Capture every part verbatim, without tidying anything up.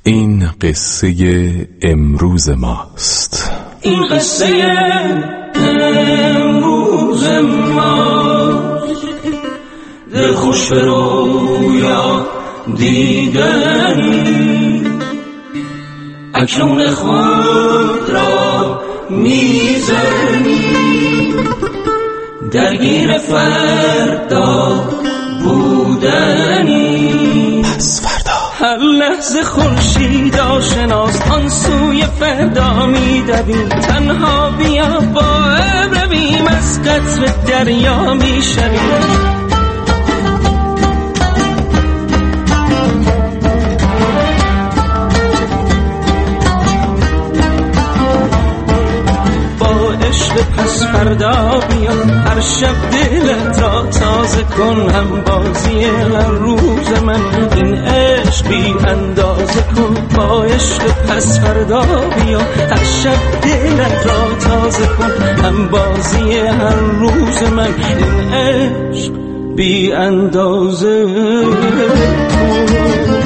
این قصه امروز ماست. این قصه امروز ماست. دل خوش به رویا دیدن، اکنون خود را میزنی، درگیر فردا بودنی. پس فردا هر لحظه خورشید آشناست، آن سوی فردا میدویم. تنها بیا با رویم، از قطر دریا میشویم. پس فردا بیا، هر شب دلت را تازه کن. هم بازی هر روز من، این عشق بی اندازه کن. با عشق پس فردا بیا، هر شب دلت را تازه کن. هم بازی هر روز من، این عشق بی اندازه کن.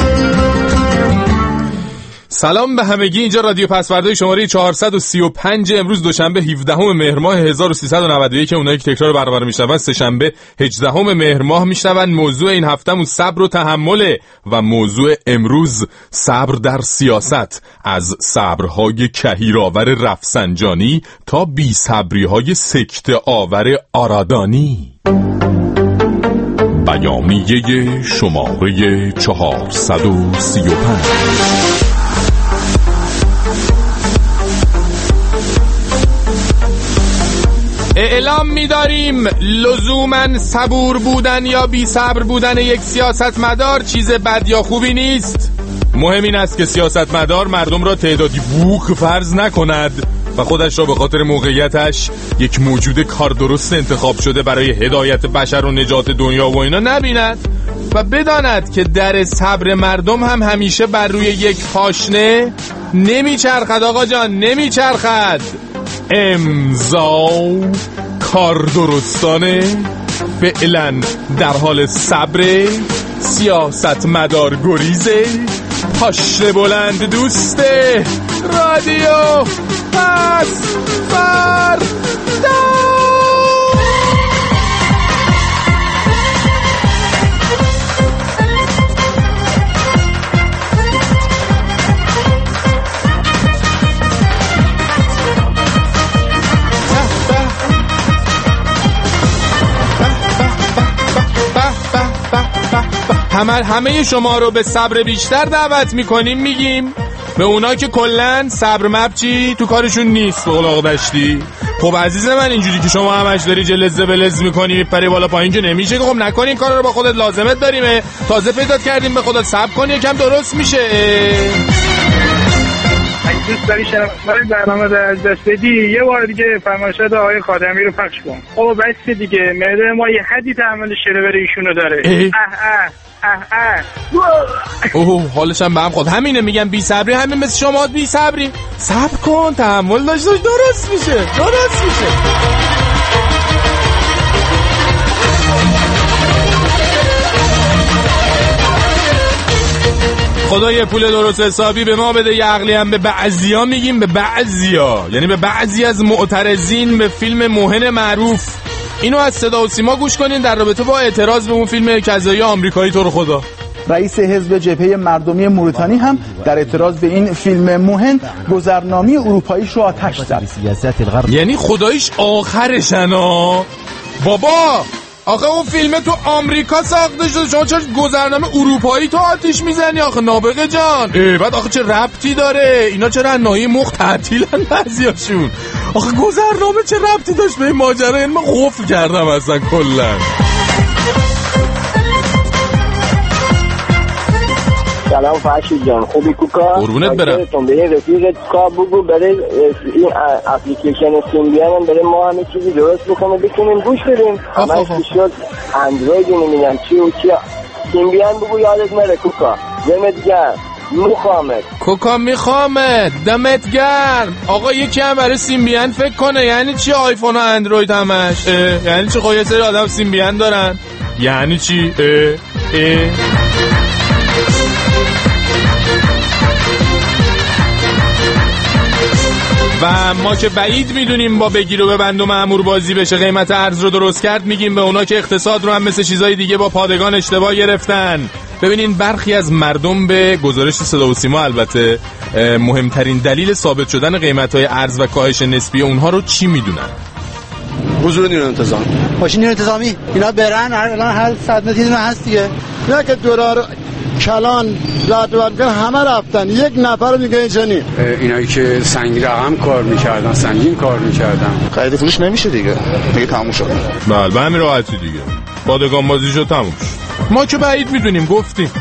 سلام به همگی، اینجا رادیو پسوردهای شماره چهارصد و سی و پنج. امروز دوشنبه هفدهم مهر ماه هزار و سیصد و نود و یک، اونایی که تکرار برنامه رو میشنون سه شنبه هجدهم مهر ماه میشنون. موضوع این هفتهمون صبر و تحمله و موضوع امروز صبر در سیاست، از صبرهای کهیرآور رفسنجانی تا بی صبریهای سکته آور آرادانی. بیانیه شماره چهارصد و سی و پنج. اعلام می‌داریم لزوماً صبور بودن یا بی صبر بودن یک سیاستمدار چیز بد یا خوبی نیست. مهم این است که سیاستمدار مردم را تعدادی بوق فرض نکند و خودش را به خاطر موقعیتش یک موجود کار درست انتخاب شده برای هدایت بشر و نجات دنیا و اینا نبیند و بداند که در صبر مردم هم همیشه بر روی یک پاشنه نمیچرخد. آقا جان نمیچرخد. امضا کار درستانه فعلا در حال صبر، سیاست مدار گریزه، پاشنه بلند دوسته رادیو پس فردا. همه همه شما رو به صبر بیشتر دعوت میکنیم. میگیم به اونا که کلن صبر مبچی تو کارشون نیست به قول آقا دشتی. خب عزیز من، اینجوری که شما همش داری جلزه بلز میکنی میپری بالا پایین که نمیشه که. خب نکن این کار رو، با خودت لازمت داریمه. تازه پیدات کردیم، به خودت صبر کنی یکم درست میشه. اگه دوست داری شنوندگان برنامه رو از دست بدی، یه بار دیگه فرمایشات آقای خاتمی رو پخش کن. خب بس دیگه، معده ما یه حدی تحمل شرور ایشونو داره. اه اه اه اه اوه حالش هم به هم خود. همینه میگم بی صبری، همین مثل شما بی صبری. صبر کن، تحمل داشت، درست میشه درست میشه. خدا یه پول درست حسابی به ما بده. یه عقلی هم به بعضیا میگیم، به بعضیا یعنی به بعضی از معترضین به فیلم موهن معروف. اینو از صدا و سیما گوش کنین در رابطه با اعتراض به اون فیلم کذایی آمریکایی. تو رو خدا رئیس حزب جبهه مردمی موریتانی هم در اعتراض به این فیلم موهن گذرنامه اروپاییش رو آتش زد. یعنی خداییش آخرشنا بابا. آخه اون فیلم تو آمریکا ساخته شده، شما چرا گذرنامه اروپایی تو آتیش میزنی آخه نابغه جان؟ بعد آخه چه ربطی داره؟ اینا چرا ناحیه مخ تعطیلن بعضیاشون؟ آخه گذرنامه چه ربطی داشت به این ماجرا؟ این من قفل کردم اصلا کلا. سلام فرشید جان، خوبی کوکا؟ قربونت برم. تون به این رفیقت کا بگو برای این اپلیکیشن سیمبیان هم برای ما همه چیزی درست بکنه بکنیم گوش بدیم. همه چی شد اندرویدی نمیدن چی و چی. سیمبیان بگو یادت نره کوکا. دمت گرم. میخوامت کوکا میخوامت دمت گرم. آقا یکی هم برای سیمبیان فکر کنه. یعنی چی آیفون و اندروید همش؟ یعنی چی؟ خب یه سری آدم سیمبیان دارن. یعنی چی؟ اه اه و ما که بعید میدونیم با بگیر و ببند و مأمور بازی بشه قیمت ارز رو درست کرد، میگیم به اونا که اقتصاد رو هم مثل چیزای دیگه با پادگان اشتباه گرفتن. ببینین برخی از مردم به گزارش صدا و سیما البته مهمترین دلیل ثابت شدن قیمت‌های ارز و کاهش نسبی اونها رو چی میدونن؟ حضور نیروی انتظامی. ماشین نیروی انتظامی اینا برن الان هر صد متر اینا هست دیگه. نه که دلار کلان رد و بدل همه رفتن، یک نفر میگه اینجا نی. اینایی که سنگین رقم کار میکردن، سنگین کار میکردن، خرید فروش نمیشه دیگه. دیگه تموم شد. بله به همین راحتی دیگه. پادگان بازی شد تموم شد. ما که بعید میدونیم گفتیم.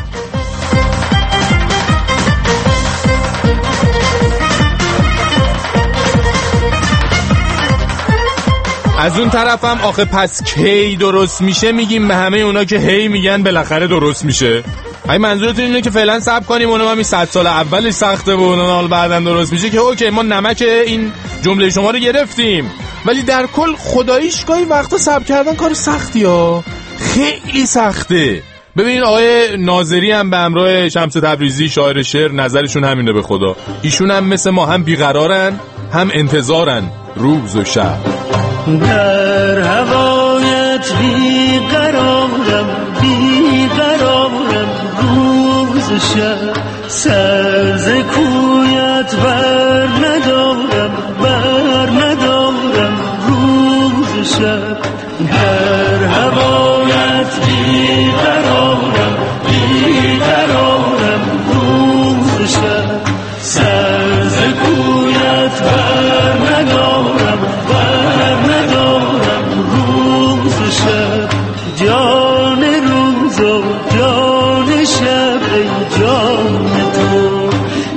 از اون طرفم آخه پس کی درست میشه میگیم به همه اونا که هی میگن بالاخره درست میشه. ای منظورتون اینه که فعلا صبر کنیم اونم همین صد سال اولش سخته و اون بعداً درست میشه که اوکی ما نمک این جمله شما رو گرفتیم، ولی در کل خداییش گاهی وقتا صبر کردن کار سختی ها، خیلی سخته. ببینید آقای ناظری هم به همراه شمس تبریزی شاعر شعر نظرشون همینه به خدا. ایشون هم مثل ما هم بیقرارن هم انتظارن روز و شب. در هوایت بیقرارم بیقرارم روز و شب، سر ز کویت بر ندارم بر ندارم روز و شب. در هوایت بیقرارم بیقرارم روز و شب، سر ز کویت بر ندارم بر ندارم روز و شب. جان روز و جان شب ای جان تو،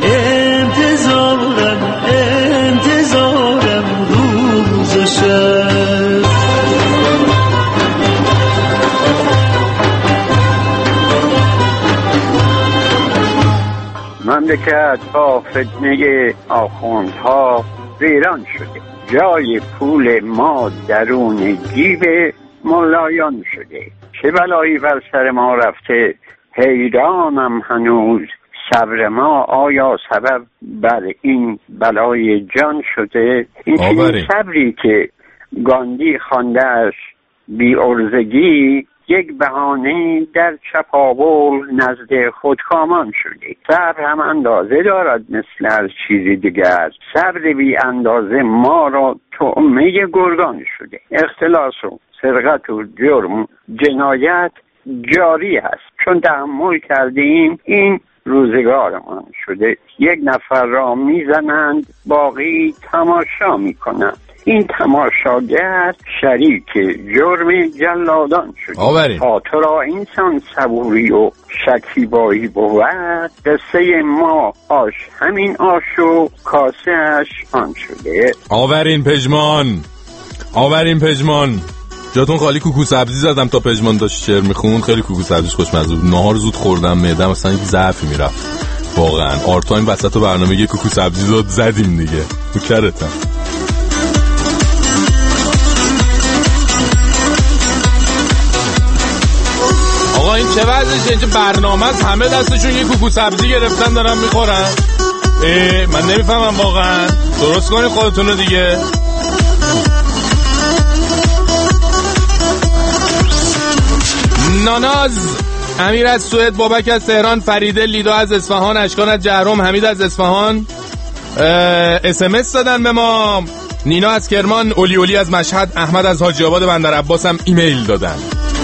انتظارم انتظارم روز و شب. مملکت با فتنه آخوندها ویران شده، جای پول ما درون جیب ملایان شده. چه بلایی بر سر ما رفته حیرانم هنوز، صبر ما آیا سبب بر این بلای جان شده؟ این چنین صبری که گاندی خوانده‌اش بی عرضگی، یک بهانه در چپاول نزد خودکامان شده. صبر هم اندازه دارد مثل هر چیزی دیگر، صبر بی اندازه ما را طعمه گرگان شده. اختلاس و سرقت و جرم جنایت جاری است، چون تحمل کردیم این روزگارمان شده. یک نفر را میزنند باقی تماشا میکنند، این تماشاگر شریک جرم جلادان شد. تا تو را اینسان صبوری و شکیبایی بود، قصه ما آش همین آش و کاسهش آن شده. آورین پژمان آورین پژمان جاتون خالی. کوکو سبزی زدم تا پژمان داشت شعر میخوند، خیلی کوکو سبزیش خوشمزه بود. نهار زود خوردم، معده‌م اصلا یک ضعفی میرفت واقعا. آرتایم وسط برنامه یه کوکو سبزی زد زدیم دیگه. کوکرتم. آقا این چه وضعشه؟ اینجا برنامه است، همه دستشون یه کوکو سبزی گرفتن دارن میخورن. من نمیفهمم واقعا. درست کنید خودتون رو دیگه. ناناز، امیر از سوئد، بابک از تهران، فریده، لیدا از اصفهان، اشکان از جهرم، حمید از اصفهان اس ام اس دادن به ما. نینا از کرمان، اولی اولی از مشهد، احمد از حاجی آباد بندر عباس هم ایمیل دادن.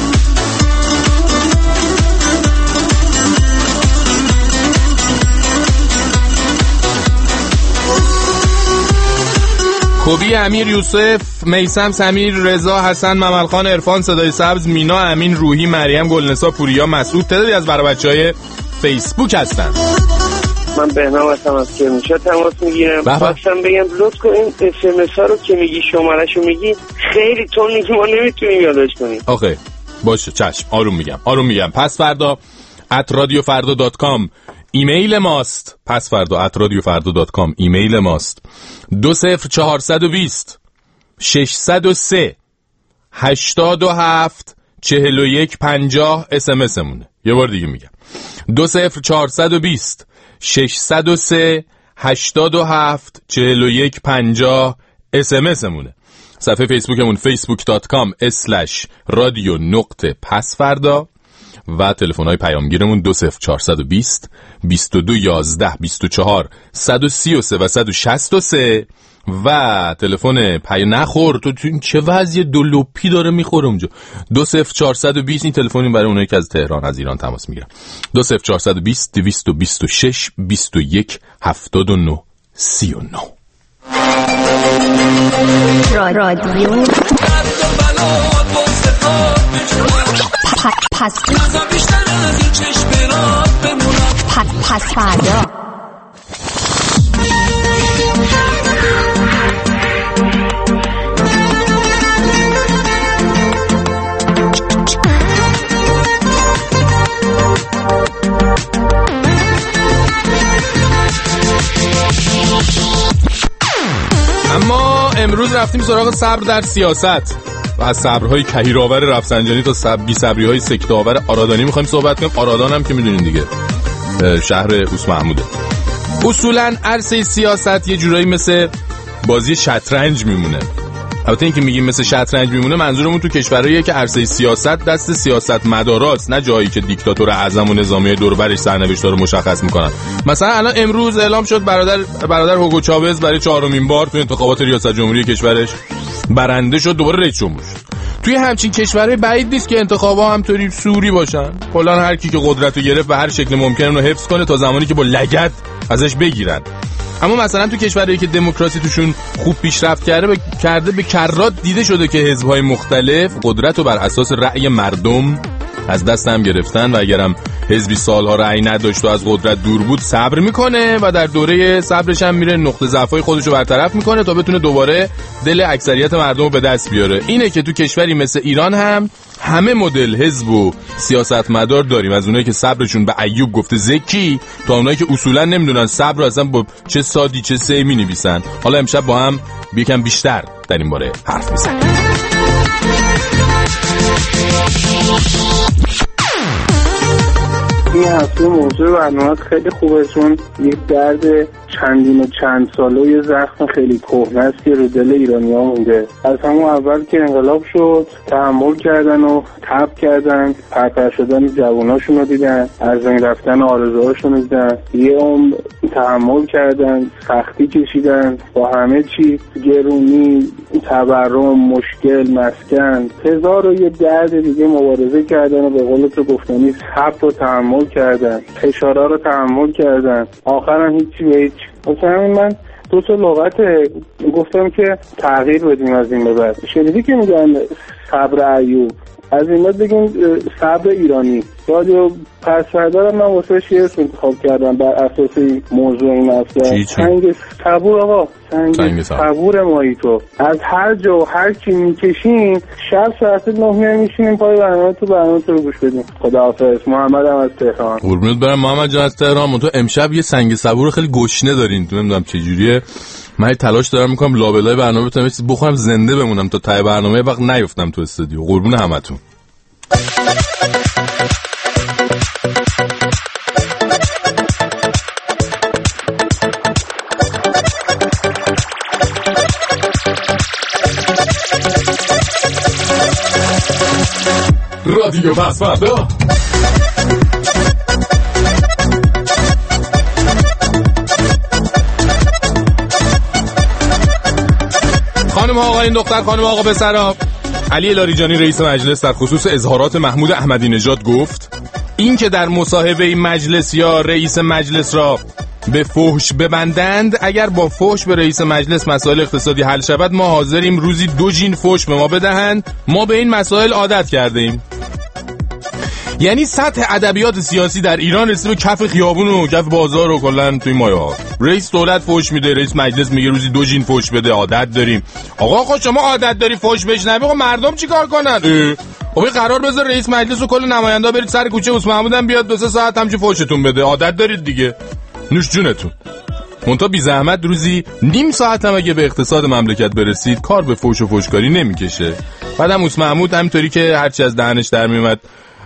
کوبی، امیر، یوسف، میسم، سمیر، رضا، حسن، مملخان، عرفان، صدای سبز، مینا، امین، روحی، مریم، گلنسا، پوریا، مسعود تعدادی از برای بچهای فیسبوک هستن. من بهنام هستم از کرمانشاه تماس میگیرم. خواستم بگم لطف کن این اس ام اس ها رو که میگی شماره‌شو میگی خیلی تون میگی، ما نمیتونیم یادش کنیم. اوکی باشه چشم، آروم میگم آروم میگم. پس فردا ات رادیو فردا دات کام ایمیل ماست. پس فردا ات رادیو فردا دات کام ایمیل ماست. دو صفر چهارصد و بیست ششصد و سه هشتاد و هفت چهل و یک پنجاه اس ام اس مونه. یه بار دیگه میگم دو صفر چهارصد و بیست ششصد و سه هشتاد و هفت چهل و یک پنجاه اس ام اس مونه. صفحه فیسبوکمون فیسبوک دات کام اسلش رادیو نقطه پس فردا و تلفن‌های پیامگیرمون دو صفر چهارصد و بیست بیست و دو یازده بیست و چهار صد و سی و سه و صد و شصت و سه و تلفن پی نخور تو تو چه وضعیه دو لپی داره میخوره اونجا. دو صفر چهارصد و بیست این تلفنی برای اونایی که از تهران از ایران تماس میگیرن. دو صفر چهارصد و بیست دویست و بیست و شش بیست و یک هفتاد و نه سی و نه. رادیو پس پس فردا. اما امروز رفتیم سراغ صبر در سیاست و از صبرهای کهیرآور رفسنجانی تا صبر بی صبری‌های سکته‌آور آرادانی می‌خوایم صحبت کنیم. آرادان هم که می‌دونین دیگه شهر اوس محموده. اصولاً عرصه سیاست یه جورایی مثل بازی شطرنج میمونه. البته این که میگیم مثل شطرنج میمونه منظورمون تو کشورهاییه که عرصه سیاست دست سیاست مداراست، نه جایی که دیکتاتور اعظم و نظامی دور و برش سرنوشت‌ها رو مشخص میکنن. مثلا الان امروز اعلام شد برادر برادر هوگو چاوز برای چهارمین بار تو انتخابات ریاست جمهوری کشورش برنده شد، دوباره رئیس جمهور شد. توی همچین کشورهای بعید نیست که انتخابات همطوری سوری باشن. کلا هر کی که قدرت رو گرفت به هر شکل ممکن رو حفظ کنه تا زمانی که با لگد ازش بگیرن. اما مثلا تو کشورهایی که دموکراسی توشون خوب پیشرفت کرده به کرده به کرات دیده شده که حزب‌های مختلف قدرت رو بر اساس رأی مردم از دست هم گرفتن و اگرم حزبی سالها رأی نداشت و از قدرت دور بود صبر میکنه و در دوره صبرش هم میره نقطه ضعف‌های خودش رو برطرف میکنه تا بتونه دوباره دل اکثریت مردم رو به دست بیاره. اینه که تو کشوری مثل ایران هم همه مدل حزب و سیاستمدار داریم، از اونایی که صبرشون به ایوب گفته زکی تا اونایی که اصولا نمیدونن صبر اصلا با چه سادی چه سهی می‌نویسن. حالا امشب با هم یکم بیشتر در این باره حرف میزنیم. این هفته موضوع برنامه خیلی خوبه چون یک درد چندین و چند ساله و یه زخم خیلی کهنه است که رو دل ایرانی‌ها مونده. از همون اول که انقلاب شد تحمل کردن و تب کردن، پرپر شدن جواناشون رو دیدن، از بین رفتن آرزوهاشون رو دیدن، یه عمر تحمل کردن، سختی کشیدن با همه چی، گرونی، تورم، مشکل، مسکن، هزار و یه درد دیگه مبارزه کردن و به قول تو گفتنی صبر رو تحمل کردن، فشارها رو تحمل کردن، آخرم هیچی به هیچ. مثلا من دو تا لغت گفتم که تغییر بدیم از این به بعد. شنیدی که میگن صبر ایوب، از این بعد بگیم صبر ایرانی. رادیو پس فردارم من واسه شیء اسم انتخاب کردم بر اساس موضوع این هفته. سنگ صبور آقا، سنگ صبور مایی تو از هر جا و هر کی میکشیم شب ساعت نه میشینیم پای برنامه تو برنامه تو رو گوش بدیم. خداحافظ. محمد هم از تهران. قربونت برم محمد جان از تهران. تو امشب یه سنگ صبور خیلی گشنه دارین، تو نمیدونم چه جوریه. من تلاش دارم میکنم لابلای برنامه بتونم یه چیز بخورم زنده بمونم تا ته برنامه وقت نیفتم تو استودیو. قربون همتون. رادیو پس فردا. خانم ها آقایان دختر خانم آقا پسرا، علی لاریجانی رئیس مجلس در خصوص اظهارات محمود احمدی نژاد گفت این که در مصاحبه این مجلس یا رئیس مجلس را به فحش ببندند، اگر با فحش به رئیس مجلس مسائل اقتصادی حل شود ما حاضریم روزی دو جین فحش به ما بدهند، ما به این مسائل عادت کرده ایم. یعنی سطح ادبیات سیاسی در ایران رسیده به کف خیابون و کف بازار و کلا توی مایه ها. رئیس دولت فحش میده، رئیس مجلس میگه روزی دو جین فحش بده، عادت داریم. آقا خود شما عادت داری فحش بشنوی، خب مردم چیکار کنن؟ خب قرار بذار رئیس مجلس و کل نماینده برید سر کوچه اوس محمود هم بیاد دو سه ساعت همچین فحشتون بده، عادت دارید دیگه. نوش جونتون. منتها بی زحمت روزی نیم ساعت هم اگه به اقتصاد مملکت برسید کار به فحش و فحشکاری نمیکشه. بعدم اوس محمود همینطوری که هرچی از دهنش در میومد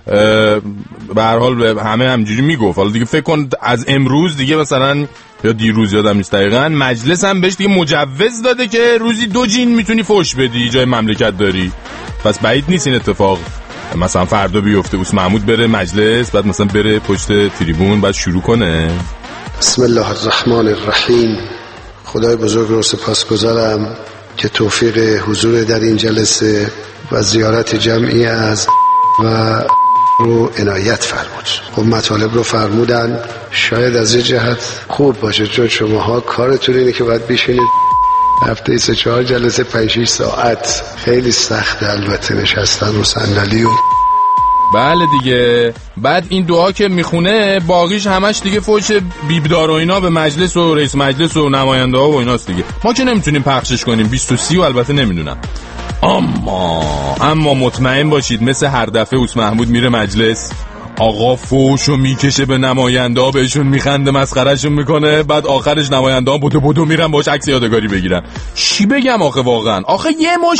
به هر حال همه همجوری میگفت. حالا دیگه فکر کن از امروز دیگه مثلا یا دیروز یادم نیست دقیقاً مجلس هم بهش دیگه مجوز داده که روزی دو جین میتونی فوش بدی جای مملکت داری. پس بعید نیست این اتفاق مثلا فردا بیفته اوس محمود بره مجلس بعد مثلا بره پشت تریبون بعد شروع کنه. بسم الله الرحمن الرحیم. خدای بزرگ رو سپاسگزارم که توفیق حضور در این جلسه و زیارت جمعی از و رو عنایت فرمود. خب مطالب رو فرمودن، شاید از این جهت خوب باشه چون شماها کارتون اینه که باید بشینید هفته سه چهار جلسه پنج شش ساعت. خیلی سخته البته نشستن رو صندلی و بله دیگه. بعد این دعا که میخونه باقیش همش دیگه فوش بیبدار و اینا به مجلس و رئیس مجلس و نماینده ها و ایناست دیگه. ما که نمیتونیم پخشش کنیم بیست و سی و البته نمیدونم. اما اما مطمئن باشید مثل هر دفعه اوس محمود میره مجلس آقا فوشو میکشه به نماینده ها بهشون میخنده مسخرهشون میکنه بعد آخرش نماینده ها بودو بودو میرن باش عکس یادگاری بگیرن. چی بگم آخه واقعا آخه یه مش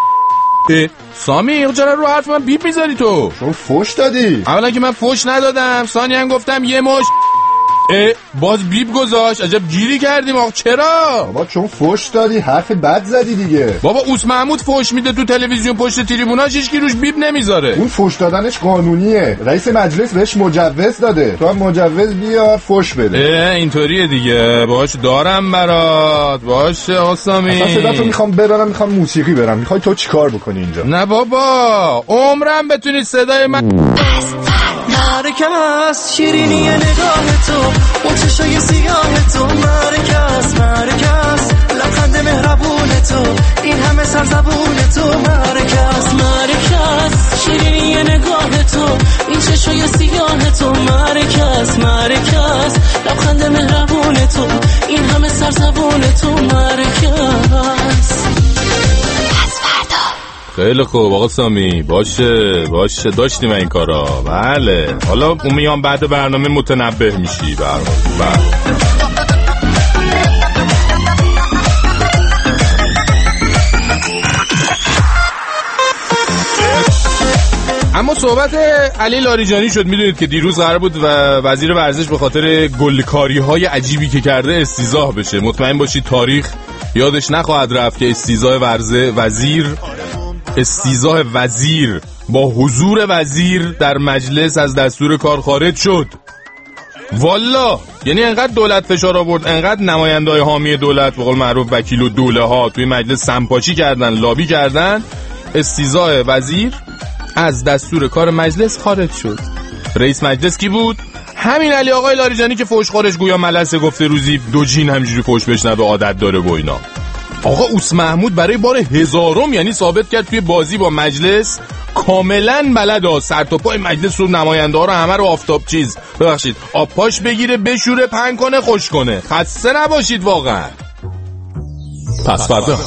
سامی چرا رو حرف من بیب میذاری تو؟ شما فوش دادی؟ اولا که من فوش ندادم ثانیا هم گفتم یه مش باز بیب گذاشت. عجب گیری کردیم آخه. چرا؟ بابا چون فوش دادی حرف بد زدی دیگه. بابا اوس محمود فوش میده تو تلویزیون پشت تریبوناش هیچ کی روش بیب نمیذاره. اون فوش دادنش قانونیه، رئیس مجلس بهش مجوز داده، تو هم مجوز بیار فوش بده. اینطوریه دیگه. باش دارم برات. باشه آسامی اصلا صدا تو میخوام برارم، میخوام موسیقی برم. میخوای تو چیکار بکنی اینجا؟ نه بابا عمرم بتونی صدای من مرکز شیرینی نگاه تو اون چشای سیاه تو مرکز مرکز لبخند مهربون تو این همه سرزبون تو مرکز مرکز شیرینی نگاه تو این چشای سیاه تو مرکز مرکز لبخند مهربون تو این همه سرزبون تو مرکز. خیلی خوب آقا سامی. باشه باشه داشتیم این کارا. بله حالا اون میان بعد برنامه متنبه میشی. بله اما صحبت علی لاریجانی شد. میدونید که دیروز قرار بود و وزیر ورزش به خاطر گلکاری های عجیبی که کرده استیضاح بشه. مطمئن باشید تاریخ یادش نخواهد رفت که استیضاح ورزه وزیر استیضاح وزیر با حضور وزیر در مجلس از دستور کار خارج شد. والا یعنی انقدر دولت فشار آورد، انقدر نماینده‌های حامی دولت به قول معروف وکیل و دوله ها توی مجلس سمپاچی کردن، لابی کردن، استیضاح وزیر از دستور کار مجلس خارج شد. رئیس مجلس کی بود؟ همین علی آقای لاریجانی که فوش خورش گویا ملسه گفته روزی دو جین همینجوری فوش بشنوه عادت داره و اینا. آقا اوس محمود برای بار هزارم یعنی ثابت کرد توی بازی با مجلس کاملا بلده سر تا پای مجلس رو نماینده ها رو همه رو آفتاب چیز ببخشید آب پاش بگیره بشوره پهن کنه خوش کنه. خسته نباشید واقعا. پس فردا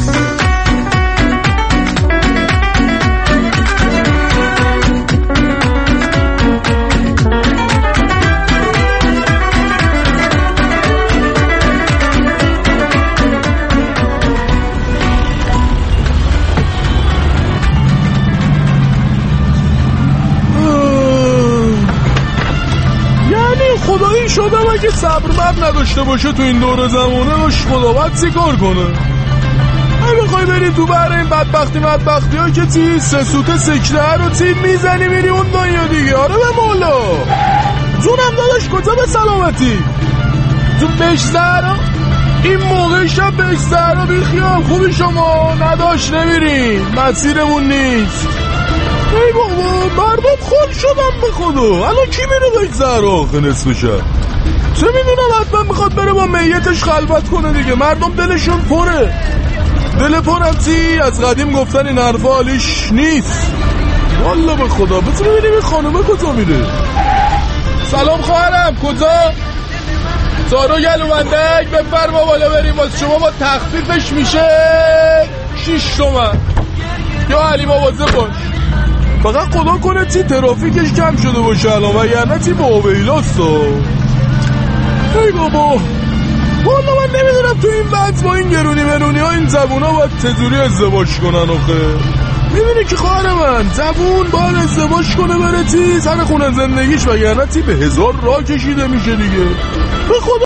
خدایی شدم اگه صبر مب نداشته باشه تو این دور زمانه باش خدا باید چیکار کنه. اگه بخوای بری تو بر این بدبختی بدبختی ها که تی سه سوت سکته رو تی میزنی میری اون دنیا دیگه. آره به مولا جونم داداش کجا به سلامتی تو بهش زهرا این موقع شب بهش زهرا بیخیال خوبی شما نداشت نمیرین مسیرمون نیست. ای بابا مردم خود شدم به خدا. الان کی میره بهش زهرا آخه نصف شب چه میدونم حتما میخواد بره با میتش خلوت کنه دیگه. مردم دلشون پره. دل پرم چی از قدیم گفتن این حرفا حالیش نیست والله به خدا. بس ببینیم این خانومه کجا میره. سلام خواهرم کجا؟ سارو گلومندک بفرما بالا بریم واسه شما با تخفیفش میشه شیش تومن یا علی مواظب باش. فقط خدا کنه چی ترافیکش کم شده باشه الان وگرنه چی با ویلاستا. ای بابا والا من نمیدونم تو این وقت با این گرونی منونی ها این زبون ها باید چجوری ازدواج کنن آخه. میبینی که خواهر من جوون باید ازدواج کنه بره تی سر خونه زندگیش، وگرنه تی به هزار راه کشیده میشه دیگه. به خدا